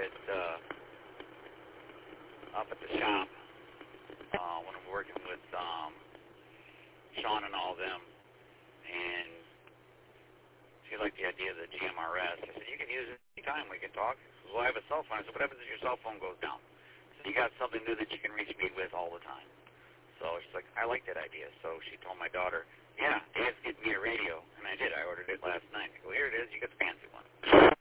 up at the shop when I'm working with Sean and all them, and she liked the idea of the GMRS. I said, you can use it anytime we can talk. She said, well, I have a cell phone. I said, what happens if your cell phone goes down? I said, you got something new that you can reach me with all the time. So she's like, I like that idea. So she told my daughter, yeah, Dad's getting me a radio. And I did. I ordered it last night. I go, here it is. You got the fancy one.